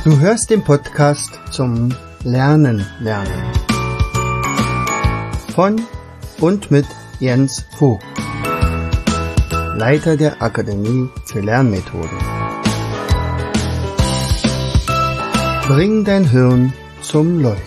Du hörst den Podcast zum Lernen. Von und mit Jens Vogt, Leiter der Akademie für Lernmethoden. Bring dein Hirn zum Leuchten.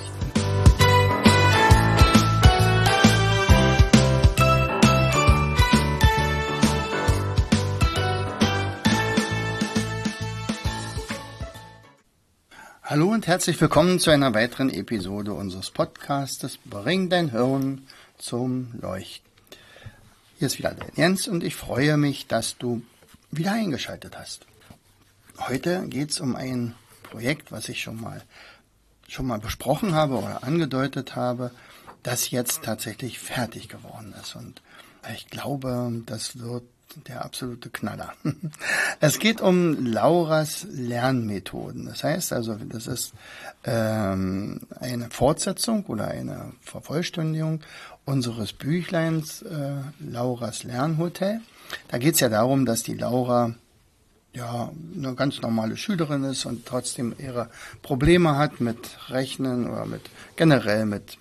Hallo und herzlich willkommen zu einer weiteren Episode unseres Podcastes Bring dein Hirn zum Leuchten. Hier ist wieder der Jens und ich freue mich, dass du wieder eingeschaltet hast. Heute geht es um ein Projekt, was ich schon mal besprochen habe oder angedeutet habe, das jetzt tatsächlich fertig geworden ist. Und ich glaube, das wird der absolute Knaller. Es geht um Lauras Lernmethoden. Das heißt also, das ist eine Fortsetzung oder eine Vervollständigung unseres Büchleins Lauras Lernhotel. Da geht es ja darum, dass die Laura eine ganz normale Schülerin ist und trotzdem ihre Probleme hat mit Rechnen oder generell mit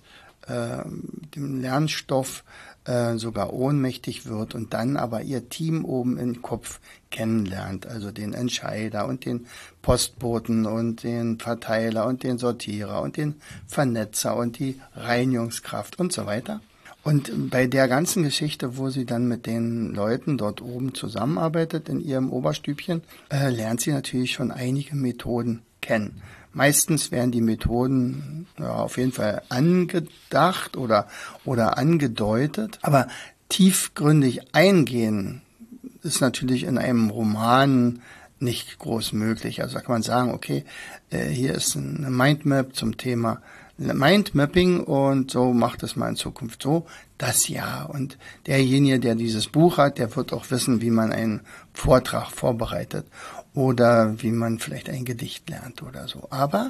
dem Lernstoff, sogar ohnmächtig wird und dann aber ihr Team oben im Kopf kennenlernt, also den Entscheider und den Postboten und den Verteiler und den Sortierer und den Vernetzer und die Reinigungskraft und so weiter. Und bei der ganzen Geschichte, wo sie dann mit den Leuten dort oben zusammenarbeitet in ihrem Oberstübchen, lernt sie natürlich schon einige Methoden kennen. Meistens werden die Methoden auf jeden Fall angedacht oder angedeutet, aber tiefgründig eingehen ist natürlich in einem Roman nicht groß möglich. Also da kann man sagen, okay, hier ist eine Mindmap zum Thema Mindmapping und so macht es mal in Zukunft so, das ja. Und derjenige, der dieses Buch hat, der wird auch wissen, wie man einen Vortrag vorbereitet oder wie man vielleicht ein Gedicht lernt oder so. Aber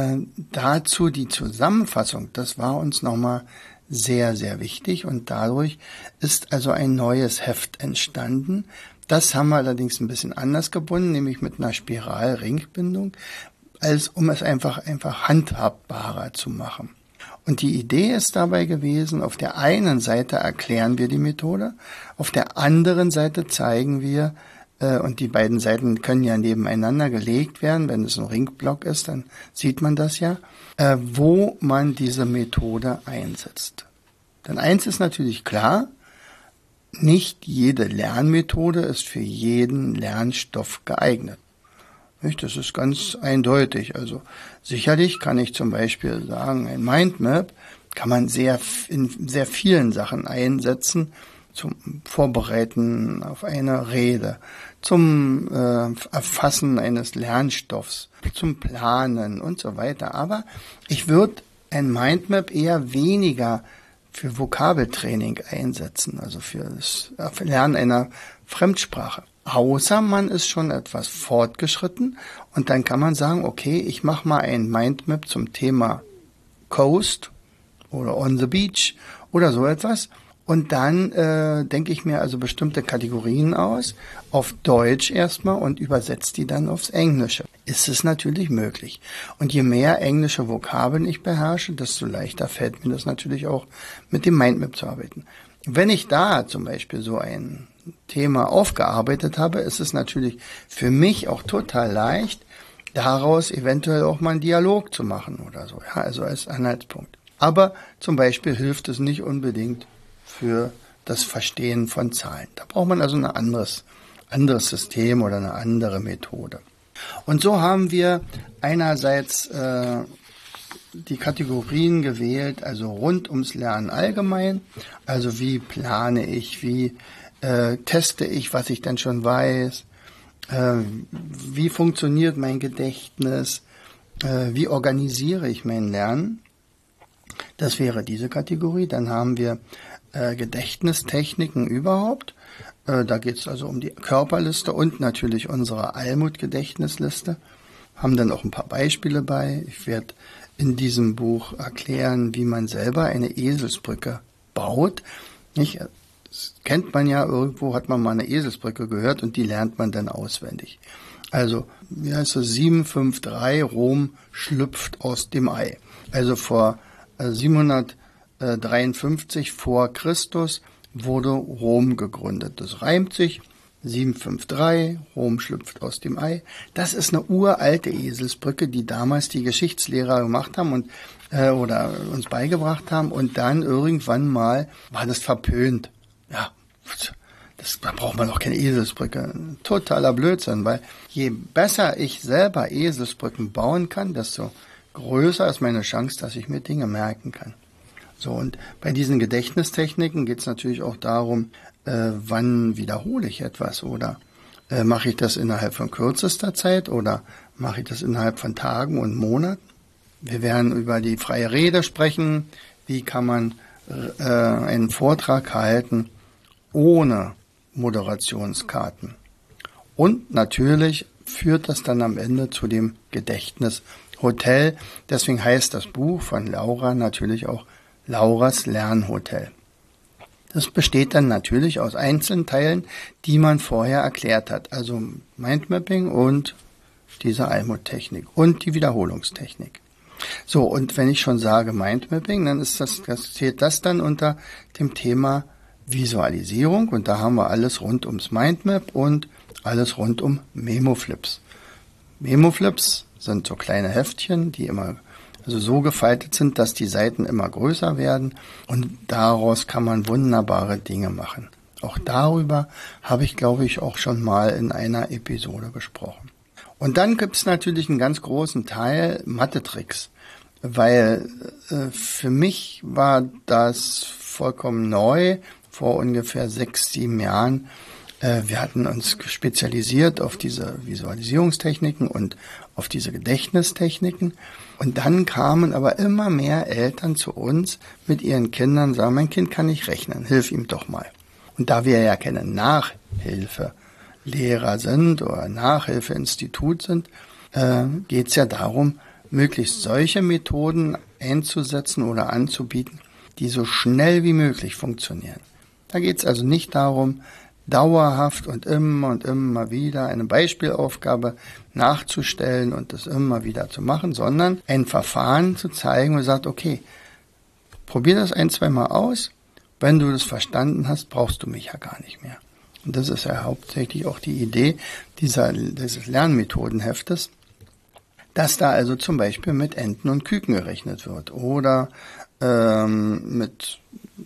dazu die Zusammenfassung, das war uns nochmal sehr, sehr wichtig und dadurch ist also ein neues Heft entstanden. Das haben wir allerdings ein bisschen anders gebunden, nämlich mit einer Spiralringbindung, als um es einfach handhabbarer zu machen. Und die Idee ist dabei gewesen, auf der einen Seite erklären wir die Methode, auf der anderen Seite zeigen wir, und die beiden Seiten können ja nebeneinander gelegt werden, wenn es ein Ringblock ist, dann sieht man das ja, wo man diese Methode einsetzt. Denn eins ist natürlich klar, nicht jede Lernmethode ist für jeden Lernstoff geeignet. Das ist ganz eindeutig. Also sicherlich kann ich zum Beispiel sagen, ein Mindmap kann man in sehr vielen Sachen einsetzen, zum Vorbereiten auf eine Rede, zum Erfassen eines Lernstoffs, zum Planen und so weiter. Aber ich würde ein Mindmap eher weniger für Vokabeltraining einsetzen, also für das Lernen einer Fremdsprache. Außer man ist schon etwas fortgeschritten und dann kann man sagen, okay, ich mache mal ein Mindmap zum Thema Coast oder On the Beach oder so etwas und dann denke ich mir also bestimmte Kategorien aus, auf Deutsch erstmal und übersetze die dann aufs Englische. Ist es natürlich möglich. Und je mehr englische Vokabeln ich beherrsche, desto leichter fällt mir das natürlich auch mit dem Mindmap zu arbeiten. Wenn ich da zum Beispiel so ein Thema aufgearbeitet habe, ist es natürlich für mich auch total leicht, daraus eventuell auch mal einen Dialog zu machen oder so, ja, also als Anhaltspunkt. Aber zum Beispiel hilft es nicht unbedingt für das Verstehen von Zahlen. Da braucht man also ein anderes System oder eine andere Methode. Und so haben wir einerseits die Kategorien gewählt, also rund ums Lernen allgemein, also wie plane ich, wie teste ich, was ich denn schon weiß, wie funktioniert mein Gedächtnis, wie organisiere ich mein Lernen. Das wäre diese Kategorie. Dann haben wir Gedächtnistechniken überhaupt. Da geht es also um die Körperliste und natürlich unsere Almut-Gedächtnisliste. Haben dann auch ein paar Beispiele bei. Ich werde in diesem Buch erklären, wie man selber eine Eselsbrücke baut. Nicht? Das kennt man ja, irgendwo hat man mal eine Eselsbrücke gehört und die lernt man dann auswendig. Also, wie heißt es, 753, Rom schlüpft aus dem Ei. Also vor 753 vor Christus wurde Rom gegründet. Das reimt sich. 753, Rom schlüpft aus dem Ei. Das ist eine uralte Eselsbrücke, die damals die Geschichtslehrer gemacht haben und oder uns beigebracht haben. Und dann irgendwann mal war das verpönt. Ja, da braucht man doch keine Eselsbrücke. Totaler Blödsinn, weil je besser ich selber Eselsbrücken bauen kann, desto größer ist meine Chance, dass ich mir Dinge merken kann. So, und bei diesen Gedächtnistechniken geht es natürlich auch darum, wann wiederhole ich etwas oder mache ich das innerhalb von kürzester Zeit oder mache ich das innerhalb von Tagen und Monaten. Wir werden über die freie Rede sprechen. Wie kann man einen Vortrag halten ohne Moderationskarten? Und natürlich führt das dann am Ende zu dem Gedächtnishotel. Deswegen heißt das Buch von Laura natürlich auch Lauras Lernhotel. Das besteht dann natürlich aus einzelnen Teilen, die man vorher erklärt hat. Also Mindmapping und diese Almut-Technik und die Wiederholungstechnik. So, und wenn ich schon sage Mindmapping, dann zählt das dann unter dem Thema Visualisierung. Und da haben wir alles rund ums Mindmap und alles rund um Memoflips. Memoflips sind so kleine Heftchen, die immer so gefaltet sind, dass die Seiten immer größer werden und daraus kann man wunderbare Dinge machen. Auch darüber habe ich, glaube ich, auch schon mal in einer Episode gesprochen. Und dann gibt es natürlich einen ganz großen Teil Mathe-Tricks, weil für mich war das vollkommen neu vor ungefähr 6, 7 Jahren. Wir hatten uns spezialisiert auf diese Visualisierungstechniken und auf diese Gedächtnistechniken. Und dann kamen aber immer mehr Eltern zu uns mit ihren Kindern und sagen, mein Kind kann nicht rechnen, hilf ihm doch mal. Und da wir ja keine Nachhilfelehrer sind oder Nachhilfeinstitut sind, geht es ja darum, möglichst solche Methoden einzusetzen oder anzubieten, die so schnell wie möglich funktionieren. Da geht es also nicht darum, dauerhaft und immer wieder eine Beispielaufgabe nachzustellen und das immer wieder zu machen, sondern ein Verfahren zu zeigen und sagt, okay, probier das 1, 2 Mal aus. Wenn du das verstanden hast, brauchst du mich ja gar nicht mehr. Und das ist ja hauptsächlich auch die Idee dieses Lernmethodenheftes, dass da also zum Beispiel mit Enten und Küken gerechnet wird oder mit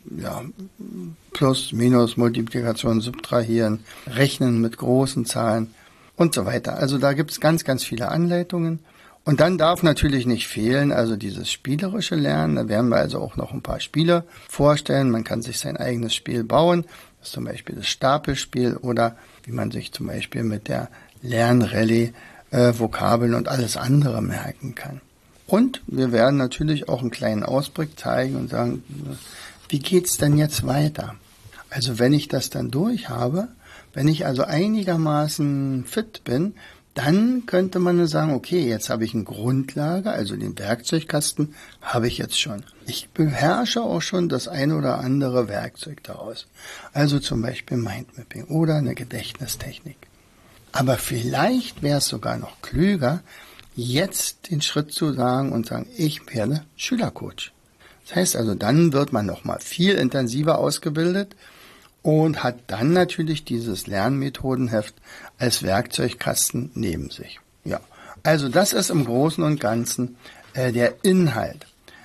Plus, Minus, Multiplikation, Subtrahieren, Rechnen mit großen Zahlen und so weiter. Also da gibt es ganz, ganz viele Anleitungen. Und dann darf natürlich nicht fehlen, also dieses spielerische Lernen. Da werden wir also auch noch ein paar Spiele vorstellen. Man kann sich sein eigenes Spiel bauen. Das ist zum Beispiel das Stapelspiel oder wie man sich zum Beispiel mit der Lernrallye Vokabeln und alles andere merken kann. Und wir werden natürlich auch einen kleinen Ausblick zeigen und sagen, wie geht's denn jetzt weiter? Also wenn ich das dann durch habe, wenn ich also einigermaßen fit bin, dann könnte man sagen, okay, jetzt habe ich eine Grundlage, also den Werkzeugkasten habe ich jetzt schon. Ich beherrsche auch schon das ein oder andere Werkzeug daraus. Also zum Beispiel Mindmapping oder eine Gedächtnistechnik. Aber vielleicht wäre es sogar noch klüger, jetzt den Schritt zu sagen und sagen, ich werde Schülercoach. Das heißt also, dann wird man noch mal viel intensiver ausgebildet und hat dann natürlich dieses Lernmethodenheft als Werkzeugkasten neben sich. Ja, also das ist im Großen und Ganzen der Inhalt.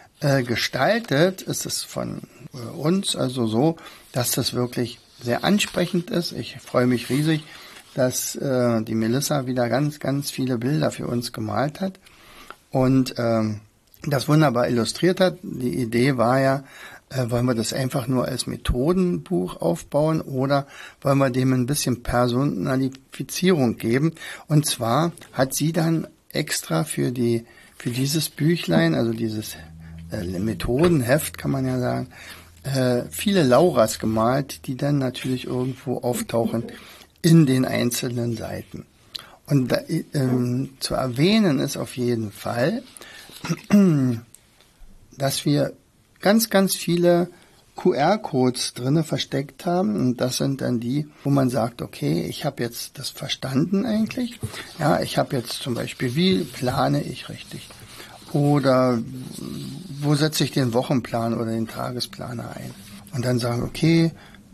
Gestaltet ist es von uns also so, dass das wirklich sehr ansprechend ist. Ich freue mich riesig, dass die Melissa wieder ganz, ganz viele Bilder für uns gemalt hat und das wunderbar illustriert hat. Die Idee war ja, wollen wir das einfach nur als Methodenbuch aufbauen oder wollen wir dem ein bisschen Personalifizierung geben? Und zwar hat sie dann extra für dieses Büchlein, also dieses Methodenheft, kann man ja sagen, viele Lauras gemalt, die dann natürlich irgendwo auftauchen in den einzelnen Seiten. Und zu erwähnen ist auf jeden Fall, dass wir ganz, ganz viele QR-Codes drinne versteckt haben. Und das sind dann die, wo man sagt, okay, ich habe jetzt das verstanden eigentlich. Ja, ich habe jetzt zum Beispiel, wie plane ich richtig? Oder wo setze ich den Wochenplan oder den Tagesplaner ein? Und dann sagen, okay,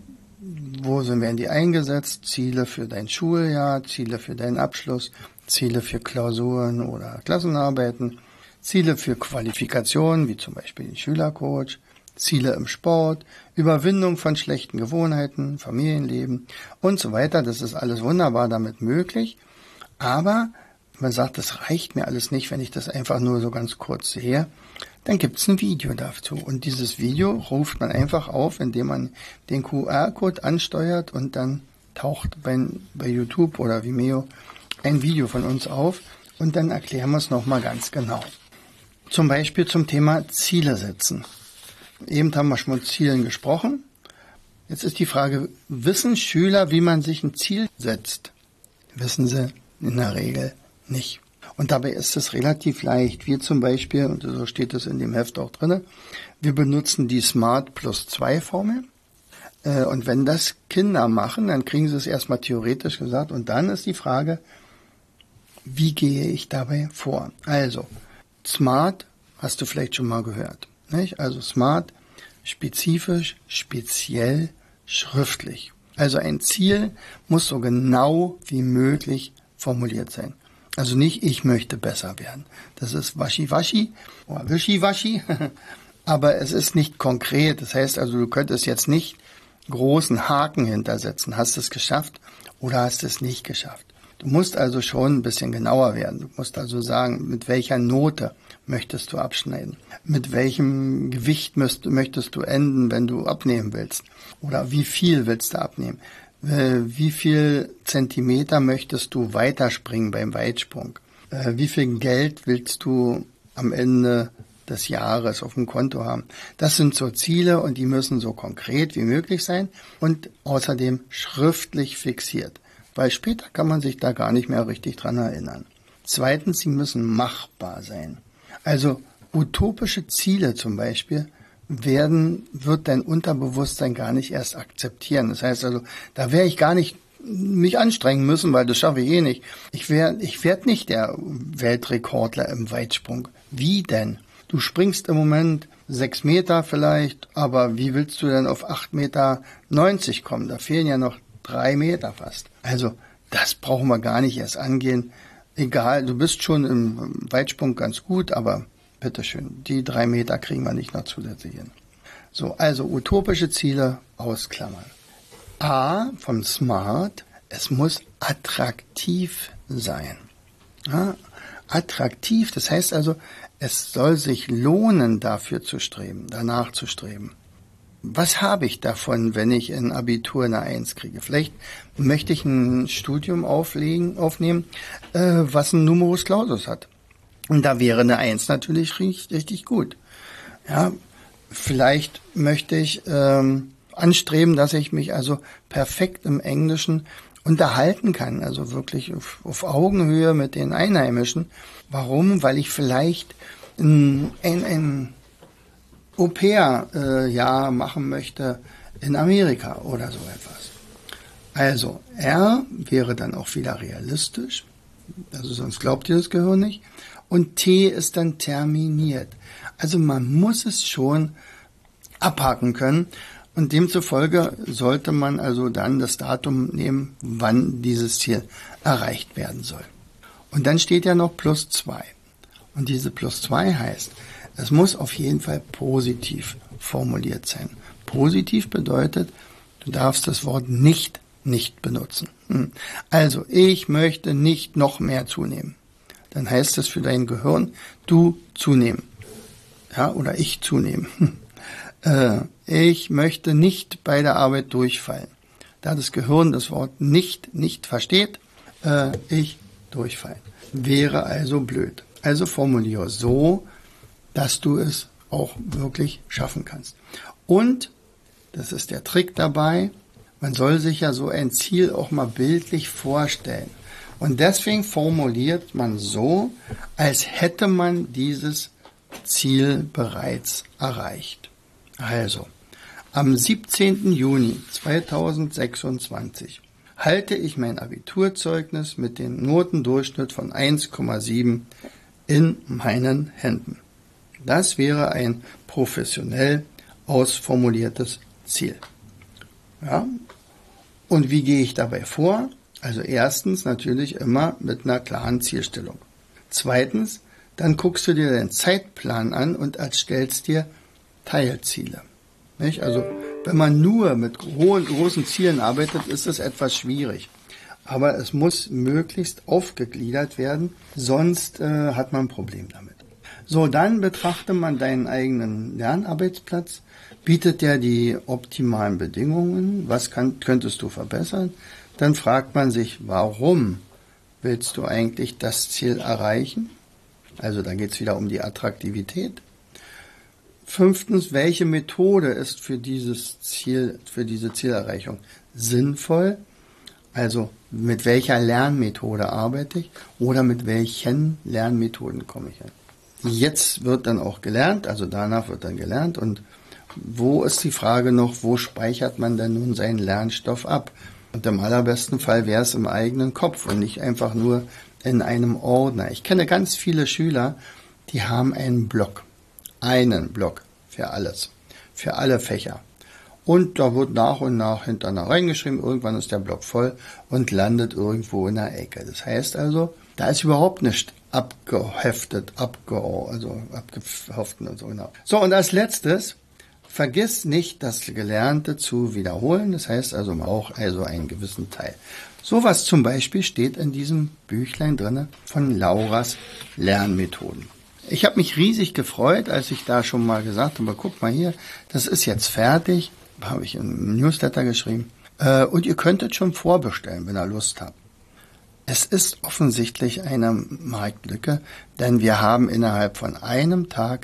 werden die eingesetzt? Ziele für dein Schuljahr, Ziele für deinen Abschluss, Ziele für Klausuren oder Klassenarbeiten, Ziele für Qualifikationen, wie zum Beispiel den Schülercoach, Ziele im Sport, Überwindung von schlechten Gewohnheiten, Familienleben und so weiter. Das ist alles wunderbar damit möglich. Aber man sagt, das reicht mir alles nicht, wenn ich das einfach nur so ganz kurz sehe. Dann gibt es ein Video dazu. Und dieses Video ruft man einfach auf, indem man den QR-Code ansteuert und dann taucht bei YouTube oder Vimeo ein Video von uns auf und dann erklären wir es nochmal ganz genau. Zum Beispiel zum Thema Ziele setzen. Eben haben wir schon mit Zielen gesprochen. Jetzt ist die Frage, wissen Schüler, wie man sich ein Ziel setzt? Wissen sie in der Regel nicht. Und dabei ist es relativ leicht. Wir zum Beispiel, und so steht es in dem Heft auch drin, wir benutzen die Smart plus 2 Formel. Und wenn das Kinder machen, dann kriegen sie es erstmal theoretisch gesagt. Und dann ist die Frage, wie gehe ich dabei vor? Also, Smart hast du vielleicht schon mal gehört. Nicht? Also Smart, spezifisch, speziell, schriftlich. Also ein Ziel muss so genau wie möglich formuliert sein. Also nicht, ich möchte besser werden. Das ist waschi-waschi oder wischi-waschi, aber es ist nicht konkret. Das heißt also, du könntest jetzt nicht großen Haken hintersetzen. Hast du es geschafft oder hast du es nicht geschafft? Du musst also schon ein bisschen genauer werden. Du musst also sagen, mit welcher Note möchtest du abschneiden? Mit welchem Gewicht möchtest du enden, wenn du abnehmen willst? Oder wie viel willst du abnehmen? Wie viel Zentimeter möchtest du weiterspringen beim Weitsprung? Wie viel Geld willst du am Ende des Jahres auf dem Konto haben? Das sind so Ziele und die müssen so konkret wie möglich sein und außerdem schriftlich fixiert, weil später kann man sich da gar nicht mehr richtig dran erinnern. Zweitens, sie müssen machbar sein. Also utopische Ziele zum Beispiel wird dein Unterbewusstsein gar nicht erst akzeptieren. Das heißt also, da werde ich gar nicht mich anstrengen müssen, weil das schaffe ich eh nicht. Ich werd nicht der Weltrekordler im Weitsprung. Wie denn? Du springst im Moment 6 Meter vielleicht, aber wie willst du denn auf 8,90 Meter kommen? Da fehlen ja noch 3 Meter fast. Also, das brauchen wir gar nicht erst angehen. Egal, du bist schon im Weitsprung ganz gut, aber bitteschön, die 3 Meter kriegen wir nicht noch zusätzlich hin. So, also utopische Ziele ausklammern. A vom Smart, es muss attraktiv sein. Ja, attraktiv, das heißt also, es soll sich lohnen, dafür zu streben, danach zu streben. Was habe ich davon, wenn ich in Abitur eine 1 kriege? Vielleicht möchte ich ein Studium aufnehmen, was ein Numerus Clausus hat. Und da wäre eine 1 natürlich richtig gut. Ja, vielleicht möchte ich anstreben, dass ich mich also perfekt im Englischen unterhalten kann, also wirklich auf Augenhöhe mit den Einheimischen. Warum? Weil ich vielleicht ein Au-pair-Jahr machen möchte in Amerika oder so etwas. Also R wäre dann auch wieder realistisch, also sonst glaubt ihr das Gehirn nicht. Und T ist dann terminiert. Also man muss es schon abhaken können und demzufolge sollte man also dann das Datum nehmen, wann dieses Ziel erreicht werden soll. Und dann steht ja noch +2. Und diese +2 heißt, es muss auf jeden Fall positiv formuliert sein. Positiv bedeutet, du darfst das Wort nicht benutzen. Also, ich möchte nicht noch mehr zunehmen. Dann heißt es für dein Gehirn, du zunehmen. Ja, oder ich zunehmen. Ich möchte nicht bei der Arbeit durchfallen. Da das Gehirn das Wort nicht versteht, ich durchfallen. Wäre also blöd. Also formuliere so, dass du es auch wirklich schaffen kannst. Und, das ist der Trick dabei, man soll sich ja so ein Ziel auch mal bildlich vorstellen. Und deswegen formuliert man so, als hätte man dieses Ziel bereits erreicht. Also, Am 17. Juni 2026 halte ich mein Abiturzeugnis mit dem Notendurchschnitt von 1,7 in meinen Händen. Das wäre ein professionell ausformuliertes Ziel. Ja? Und wie gehe ich dabei vor? Also erstens natürlich immer mit einer klaren Zielstellung. Zweitens, dann guckst du dir den Zeitplan an und erstellst dir Teilziele. Nicht? Also wenn man nur mit großen Zielen arbeitet, ist es etwas schwierig. Aber es muss möglichst aufgegliedert werden, sonst hat man ein Problem damit. So, dann betrachte man deinen eigenen Lernarbeitsplatz. Bietet der die optimalen Bedingungen? Was könntest du verbessern? Dann fragt man sich, warum willst du eigentlich das Ziel erreichen? Also da geht es wieder um die Attraktivität. 5. Welche Methode ist für dieses Ziel, für diese Zielerreichung sinnvoll? Also mit welcher Lernmethode arbeite ich oder mit welchen Lernmethoden komme ich hin? Jetzt wird dann auch gelernt, also danach wird dann gelernt. Und wo ist die Frage noch, wo speichert man denn nun seinen Lernstoff ab? Und im allerbesten Fall wäre es im eigenen Kopf und nicht einfach nur in einem Ordner. Ich kenne ganz viele Schüler, die haben einen Block für alles, für alle Fächer. Und da wird nach und nach hintereinander reingeschrieben, irgendwann ist der Block voll und landet irgendwo in der Ecke. Das heißt also, da ist überhaupt nicht abgeheftet, abgeheftet und so genau. So, und als letztes, vergiss nicht, das Gelernte zu wiederholen. Das heißt also auch einen gewissen Teil. Sowas zum Beispiel steht in diesem Büchlein drinne von Lauras Lernmethoden. Ich habe mich riesig gefreut, als ich da schon mal gesagt habe, guck mal hier, das ist jetzt fertig, habe ich im Newsletter geschrieben. Und ihr könntet schon vorbestellen, wenn ihr Lust habt. Es ist offensichtlich eine Marktlücke, denn wir haben innerhalb von einem Tag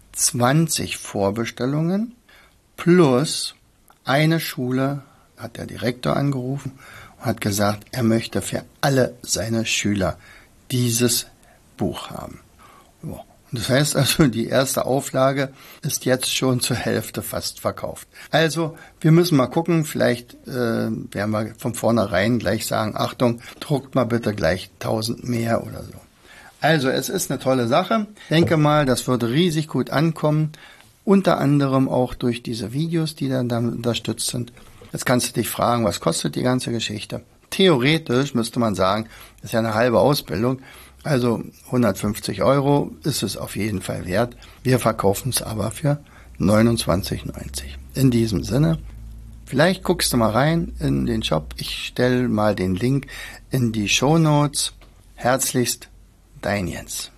20 Vorbestellungen plus eine Schule, hat der Direktor angerufen und hat gesagt, er möchte für alle seine Schüler dieses Buch haben. Ja. Das heißt also, die erste Auflage ist jetzt schon zur Hälfte fast verkauft. Also, wir müssen mal gucken, vielleicht werden wir von vornherein gleich sagen, Achtung, druckt mal bitte gleich 1000 mehr oder so. Also, es ist eine tolle Sache. Denke mal, das wird riesig gut ankommen. Unter anderem auch durch diese Videos, die dann unterstützt sind. Jetzt kannst du dich fragen, was kostet die ganze Geschichte? Theoretisch müsste man sagen, das ist ja eine halbe Ausbildung. Also 150 € ist es auf jeden Fall wert. Wir verkaufen es aber für 29,90 €. In diesem Sinne, vielleicht guckst du mal rein in den Shop. Ich stelle mal den Link in die Shownotes. Herzlichst, dein Jens.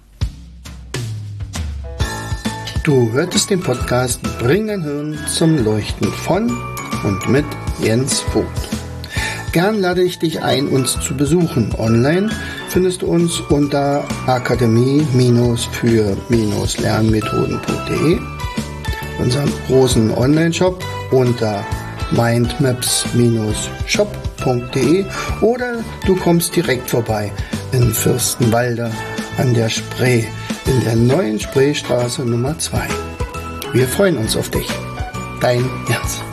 Du hörtest den Podcast Bring dein Hirn zum Leuchten von und mit Jens Vogt. Gern lade ich dich ein, uns zu besuchen. Online findest du uns unter akademie-für-lernmethoden.de, unserem großen Online-Shop unter mindmaps-shop.de oder du kommst direkt vorbei in Fürstenwalde an der Spree, in der neuen Spreestraße Nummer 2. Wir freuen uns auf dich. Dein Jens.